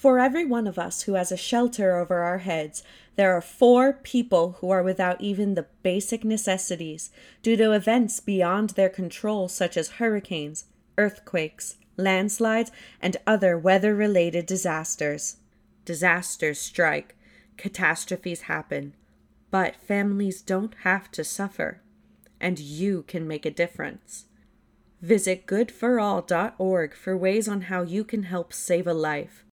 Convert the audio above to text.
For every one of us who has a shelter over our heads, there are 4 people who are without even the basic necessities due to events beyond their control, such as hurricanes, earthquakes, landslides, and other weather-related disasters. Disasters strike, catastrophes happen, but families don't have to suffer, and you can make a difference. Visit goodforall.org for ways on how you can help save a life.